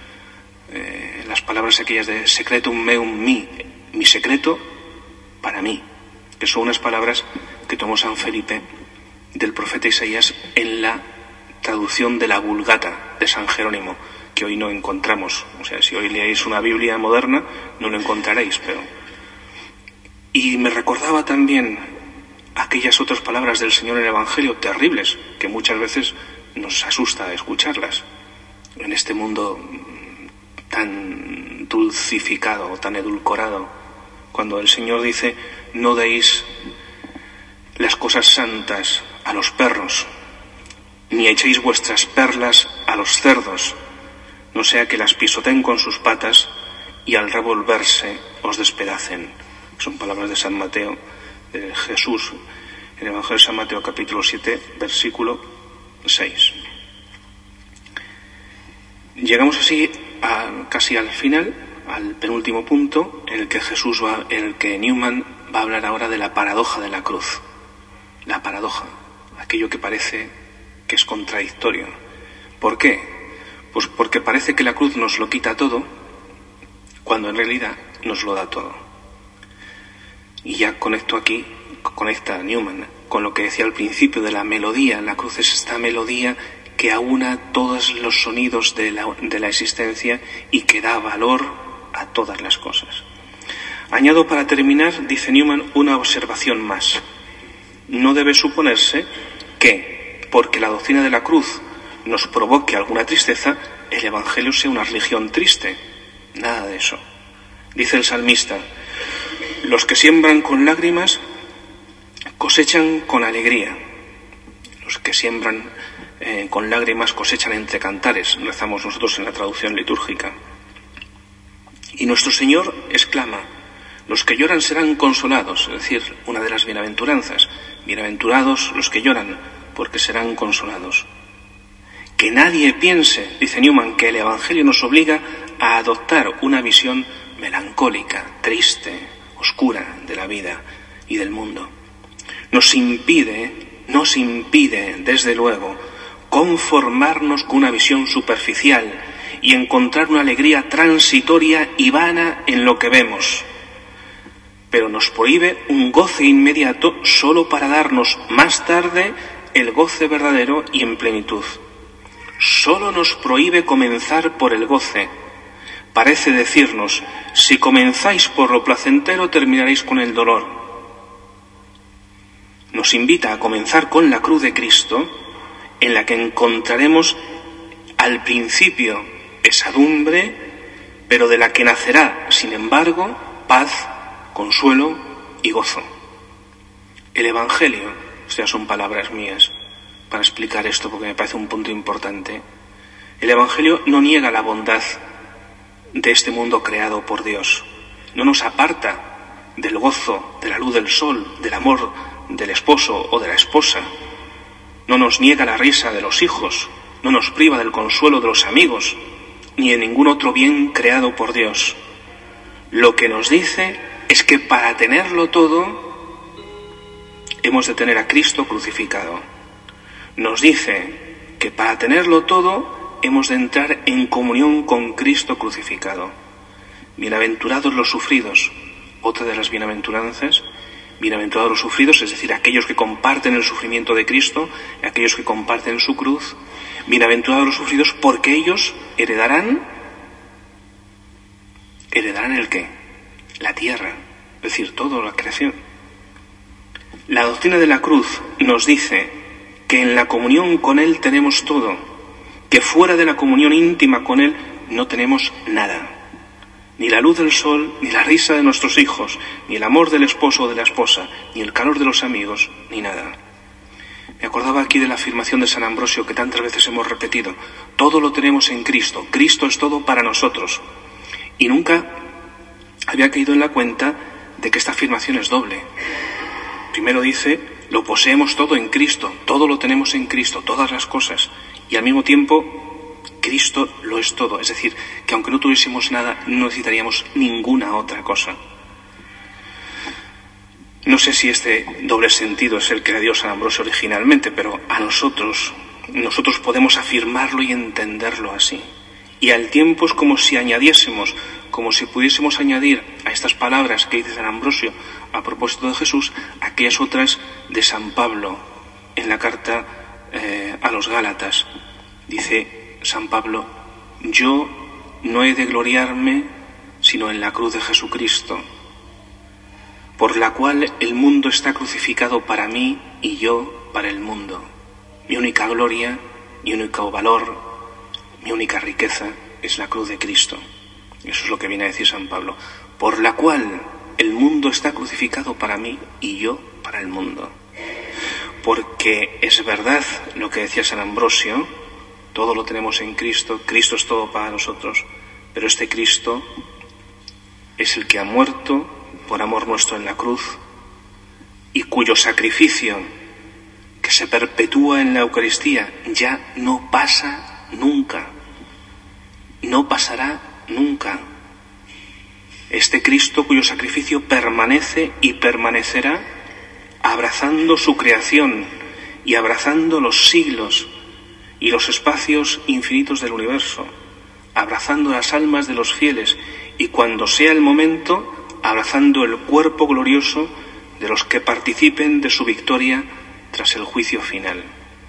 eh, las palabras aquellas de secretum meum mi, mi secreto para mí, que son unas palabras que tomó San Felipe del profeta Isaías en la traducción de la Vulgata de San Jerónimo, que hoy no encontramos. O sea, si hoy leéis una Biblia moderna no lo encontraréis, pero... Y me recordaba también aquellas otras palabras del Señor en el Evangelio terribles, que muchas veces nos asusta escucharlas. En este mundo tan dulcificado o tan edulcorado, cuando el Señor dice: no deis las cosas santas a los perros, ni echéis vuestras perlas a los cerdos, no sea que las pisoteen con sus patas y al revolverse os despedacen. Son palabras de San Mateo, de Jesús, en el Evangelio de San Mateo, capítulo siete, versículo seis. Llegamos así a, casi al final, al penúltimo punto, en el que Jesús va, en el que Newman va a hablar ahora de la paradoja de la cruz. La paradoja, aquello que parece que es contradictorio. ¿Por qué? Pues porque parece que la cruz nos lo quita todo, cuando en realidad nos lo da todo. Y ya conecto aquí, conecta Newman con lo que decía al principio de la melodía. La cruz es esta melodía que aúna todos los sonidos de la, de la existencia y que da valor a todas las cosas. Añado para terminar, dice Newman, una observación más. No debe suponerse que, porque la doctrina de la cruz nos provoque alguna tristeza, el Evangelio sea una religión triste. Nada de eso. Dice el salmista: los que siembran con lágrimas cosechan con alegría. Los que siembran eh, con lágrimas cosechan entre cantares, rezamos nosotros en la traducción litúrgica. Y nuestro Señor exclama: los que lloran serán consolados, es decir, una de las bienaventuranzas. Bienaventurados los que lloran, porque serán consolados. Que nadie piense, dice Newman, que el Evangelio nos obliga a adoptar una visión melancólica, triste, oscura de la vida y del mundo. Nos impide, nos impide, desde luego, conformarnos con una visión superficial y encontrar una alegría transitoria y vana en lo que vemos. Pero nos prohíbe un goce inmediato solo para darnos más tarde el goce verdadero y en plenitud. Solo nos prohíbe comenzar por el goce. Parece decirnos: si comenzáis por lo placentero, terminaréis con el dolor. Nos invita a comenzar con la cruz de Cristo, en la que encontraremos al principio pesadumbre, pero de la que nacerá, sin embargo, paz, consuelo y gozo. El Evangelio, estas son palabras mías para explicar esto porque me parece un punto importante. El Evangelio no niega la bondad de este mundo creado por Dios. No nos aparta del gozo, de la luz del sol, del amor del esposo o de la esposa. No nos niega la risa de los hijos, no nos priva del consuelo de los amigos, ni de ningún otro bien creado por Dios. Lo que nos dice es que para tenerlo todo hemos de tener a Cristo crucificado. Nos dice que para tenerlo todo hemos de entrar en comunión con Cristo crucificado. Bienaventurados los sufridos, otra de las bienaventuranzas. Bienaventurados los sufridos, es decir, aquellos que comparten el sufrimiento de Cristo, aquellos que comparten su cruz. Bienaventurados los sufridos, porque ellos heredarán, heredarán el qué, la tierra, es decir, toda la creación. La doctrina de la cruz nos dice que en la comunión con Él tenemos todo, que fuera de la comunión íntima con Él no tenemos nada. Ni la luz del sol, ni la risa de nuestros hijos, ni el amor del esposo o de la esposa, ni el calor de los amigos, ni nada. Me acordaba aquí de la afirmación de San Ambrosio que tantas veces hemos repetido: todo lo tenemos en Cristo, Cristo es todo para nosotros. Y nunca había caído en la cuenta de que esta afirmación es doble. Primero dice: lo poseemos todo en Cristo, todo lo tenemos en Cristo, todas las cosas, y al mismo tiempo Cristo lo es todo, es decir, que aunque no tuviésemos nada, no necesitaríamos ninguna otra cosa. No sé si este doble sentido es el que le dio San Ambrosio originalmente, pero a nosotros, nosotros podemos afirmarlo y entenderlo así. Y al tiempo es como si añadiésemos, como si pudiésemos añadir a estas palabras que dice San Ambrosio a propósito de Jesús, aquellas otras de San Pablo en la carta eh, a los Gálatas. Dice San Pablo: yo no he de gloriarme sino en la cruz de Jesucristo, por la cual el mundo está crucificado para mí y yo para el mundo. Mi única gloria, mi único valor, mi única riqueza es la cruz de Cristo. Eso es lo que viene a decir San Pablo. Por la cual el mundo está crucificado para mí y yo para el mundo. Porque es verdad lo que decía San Ambrosio, todo lo tenemos en Cristo, Cristo es todo para nosotros, pero este Cristo es el que ha muerto por amor nuestro en la cruz y cuyo sacrificio, que se perpetúa en la Eucaristía, ya no pasa nunca, no pasará nunca. Este Cristo cuyo sacrificio permanece y permanecerá abrazando su creación y abrazando los siglos y los espacios infinitos del universo, abrazando las almas de los fieles y, cuando sea el momento, abrazando el cuerpo glorioso de los que participen de su victoria tras el juicio final.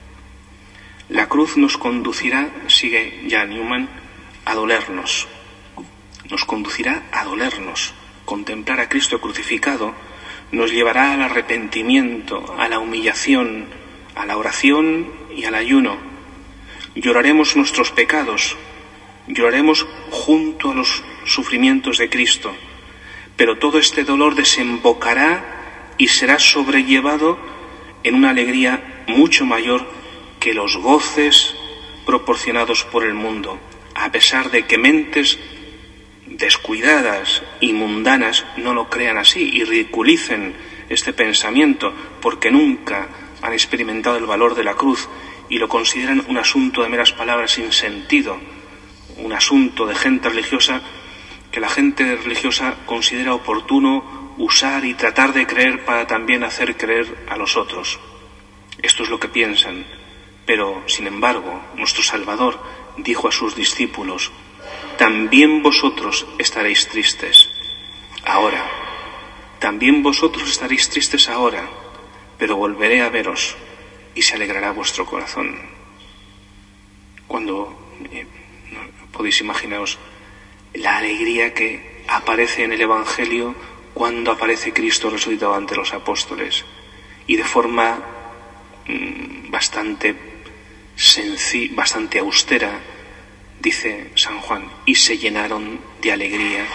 La cruz nos conducirá, sigue ya Newman, a dolernos. Nos conducirá a dolernos. Contemplar a Cristo crucificado nos llevará al arrepentimiento, a la humillación, a la oración y al ayuno. Lloraremos nuestros pecados, lloraremos junto a los sufrimientos de Cristo, pero todo este dolor desembocará y será sobrellevado en una alegría mucho mayor que los goces proporcionados por el mundo, a pesar de que mentes descuidadas y mundanas no lo crean así y ridiculicen este pensamiento porque nunca han experimentado el valor de la cruz y lo consideran un asunto de meras palabras sin sentido, un asunto de gente religiosa que la gente religiosa considera oportuno usar y tratar de creer para también hacer creer a los otros. Esto es lo que piensan, pero sin embargo nuestro Salvador dijo a sus discípulos: también vosotros estaréis tristes ahora, también vosotros estaréis tristes ahora, pero volveré a veros y se alegrará vuestro corazón. Cuando eh, podéis imaginaros la alegría que aparece en el Evangelio cuando aparece Cristo resucitado ante los apóstoles, y de forma mmm, bastante sencilla, bastante austera, dice San Juan, y se llenaron de alegría,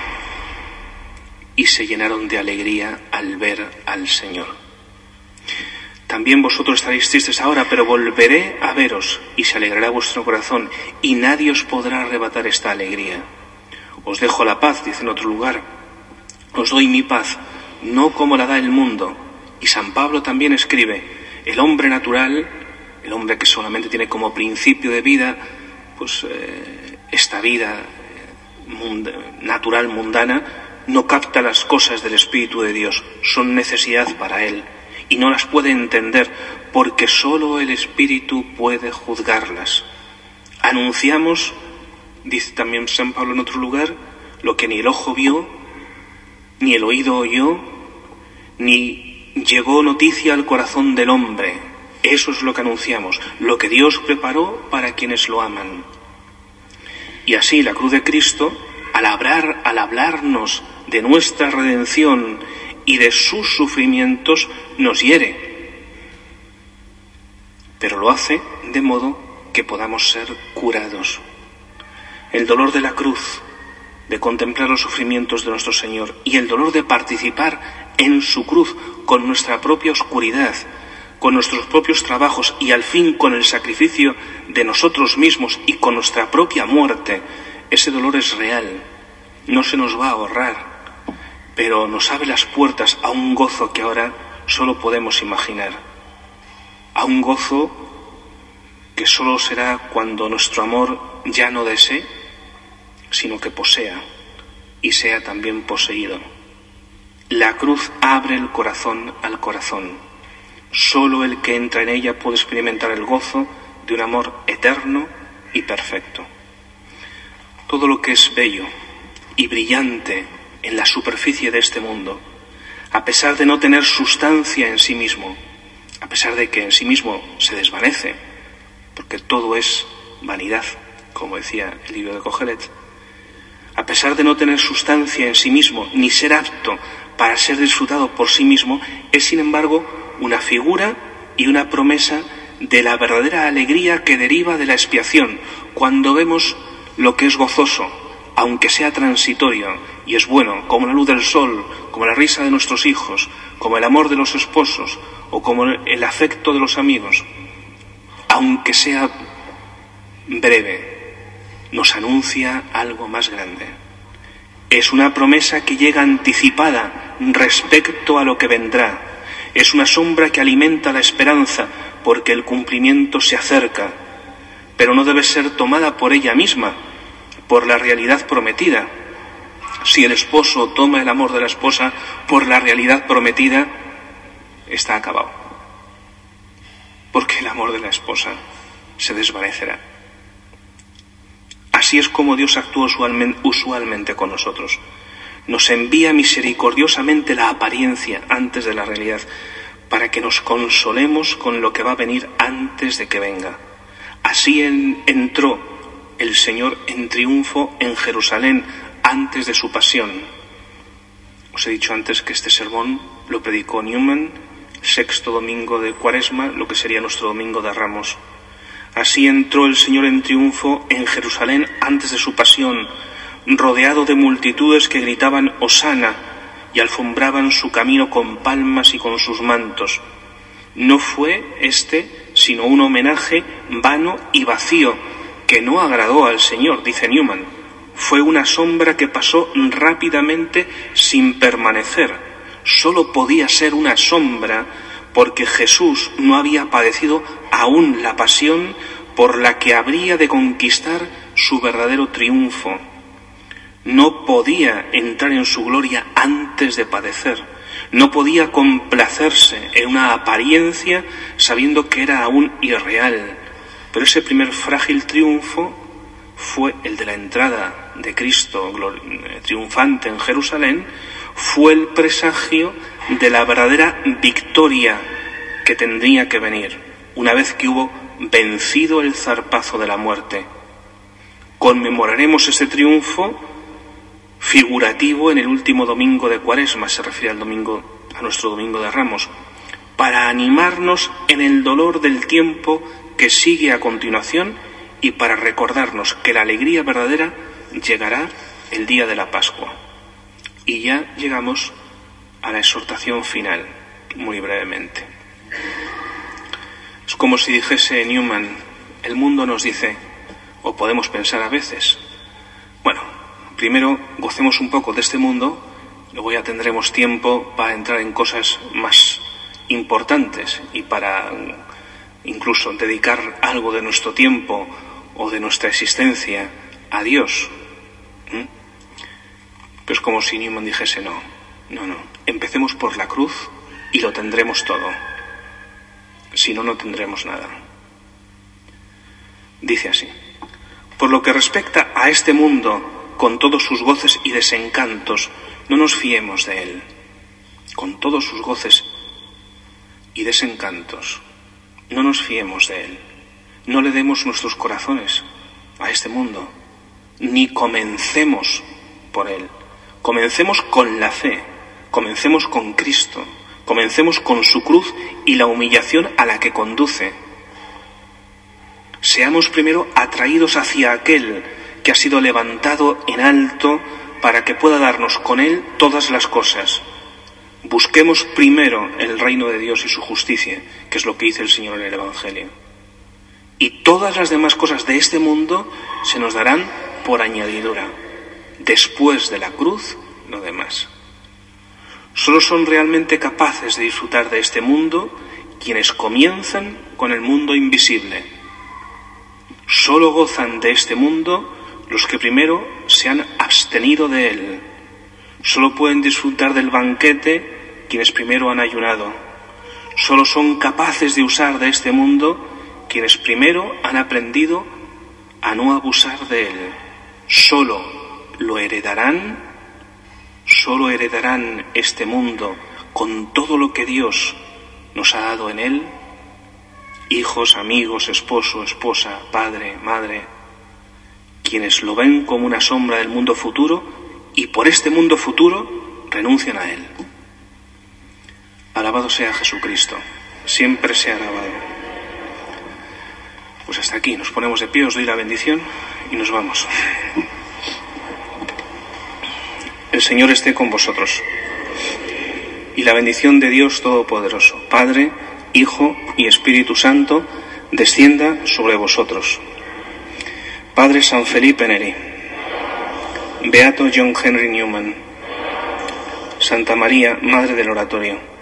y se llenaron de alegría al ver al Señor. También vosotros estaréis tristes ahora, pero volveré a veros y se alegrará vuestro corazón, y nadie os podrá arrebatar esta alegría. Os dejo la paz, dice en otro lugar, os doy mi paz, no como la da el mundo. Y San Pablo también escribe: el hombre natural, el hombre que solamente tiene como principio de vida pues eh, esta vida mund- natural, mundana, no capta las cosas del Espíritu de Dios, son necesidad para él y no las puede entender porque solo el Espíritu puede juzgarlas. Anunciamos, dice también San Pablo en otro lugar, lo que ni el ojo vio, ni el oído oyó, ni llegó noticia al corazón del hombre. Eso es lo que anunciamos, lo que Dios preparó para quienes lo aman. Y así la cruz de Cristo, al hablar, al hablarnos de nuestra redención y de sus sufrimientos, nos hiere. Pero lo hace de modo que podamos ser curados. El dolor de la cruz, de contemplar los sufrimientos de nuestro Señor, y el dolor de participar en su cruz con nuestra propia oscuridad, con nuestros propios trabajos y al fin con el sacrificio de nosotros mismos y con nuestra propia muerte, ese dolor es real, no se nos va a ahorrar, pero nos abre las puertas a un gozo que ahora solo podemos imaginar, a un gozo que solo será cuando nuestro amor ya no desee, sino que posea y sea también poseído. La cruz abre el corazón al corazón. Solo el que entra en ella puede experimentar el gozo de un amor eterno y perfecto. Todo lo que es bello y brillante en la superficie de este mundo, a pesar de no tener sustancia en sí mismo, a pesar de que en sí mismo se desvanece, porque todo es vanidad, como decía el libro de Kohelet, a pesar de no tener sustancia en sí mismo, ni ser apto para ser disfrutado por sí mismo, es sin embargo una figura y una promesa de la verdadera alegría que deriva de la expiación, cuando vemos lo que es gozoso, aunque sea transitorio y es bueno, como la luz del sol, como la risa de nuestros hijos, como el amor de los esposos o como el afecto de los amigos, aunque sea breve, nos anuncia algo más grande. Es una promesa que llega anticipada respecto a lo que vendrá. Es una sombra que alimenta la esperanza porque el cumplimiento se acerca, pero no debe ser tomada por ella misma, por la realidad prometida. Si el esposo toma el amor de la esposa por la realidad prometida, está acabado, porque el amor de la esposa se desvanecerá. Así es como Dios actúa usualmente con nosotros. Nos envía misericordiosamente la apariencia antes de la realidad, para que nos consolemos con lo que va a venir antes de que venga. Así en, entró el Señor en triunfo en Jerusalén antes de su pasión. Os he dicho antes que este sermón lo predicó Newman, sexto domingo de Cuaresma, lo que sería nuestro domingo de Ramos. Así entró el Señor en triunfo en Jerusalén antes de su pasión, rodeado de multitudes que gritaban Hosana y alfombraban su camino con palmas y con sus mantos. No fue este sino un homenaje vano y vacío que no agradó al Señor, dice Newman. Fue una sombra que pasó rápidamente sin permanecer. Solo podía ser una sombra porque Jesús no había padecido aún la pasión por la que habría de conquistar su verdadero triunfo. No podía entrar en su gloria antes de padecer. No podía complacerse en una apariencia sabiendo que era aún irreal. Pero ese primer frágil triunfo fue el de la entrada de Cristo triunfante en Jerusalén, fue el presagio de la verdadera victoria que tendría que venir, una vez que hubo vencido el zarpazo de la muerte. Conmemoraremos ese triunfo figurativo en el último domingo de Cuaresma, se refiere al domingo, a nuestro domingo de Ramos, para animarnos en el dolor del tiempo que sigue a continuación y para recordarnos que la alegría verdadera llegará el día de la Pascua. Y ya llegamos a la exhortación final, muy brevemente. Es como si dijese Newman, el mundo nos dice, o podemos pensar a veces, bueno, primero gocemos un poco de este mundo, luego ya tendremos tiempo para entrar en cosas más importantes y para incluso dedicar algo de nuestro tiempo o de nuestra existencia a Dios. ¿Mm? Pero es como si Newman dijese, no, no, no, empecemos por la cruz y lo tendremos todo. Si no, no tendremos nada. Dice así, por lo que respecta a este mundo, con todos sus goces y desencantos, no nos fiemos de él. Con todos sus goces y desencantos, no nos fiemos de él. No le demos nuestros corazones a este mundo, ni comencemos por él. Comencemos con la fe, comencemos con Cristo, comencemos con su cruz y la humillación a la que conduce. Seamos primero atraídos hacia aquel que ha sido levantado en alto para que pueda darnos con él todas las cosas. Busquemos primero el reino de Dios y su justicia, que es lo que dice el Señor en el Evangelio. Y todas las demás cosas de este mundo se nos darán por añadidura. Después de la cruz, lo demás. Solo son realmente capaces de disfrutar de este mundo quienes comienzan con el mundo invisible. Solo gozan de este mundo los que primero se han abstenido de él. Solo pueden disfrutar del banquete quienes primero han ayunado. Solo son capaces de usar de este mundo quienes primero han aprendido a no abusar de él. Solo lo heredarán, solo heredarán este mundo con todo lo que Dios nos ha dado en él, hijos, amigos, esposo, esposa, padre, madre, quienes lo ven como una sombra del mundo futuro y por este mundo futuro renuncian a él. Alabado sea Jesucristo, siempre sea alabado. Pues hasta aquí, nos ponemos de pie, os doy la bendición y nos vamos. El Señor esté con vosotros. Y la bendición de Dios Todopoderoso, Padre, Hijo y Espíritu Santo, descienda sobre vosotros. Padre San Felipe Neri, Beato John Henry Newman, Santa María, Madre del Oratorio,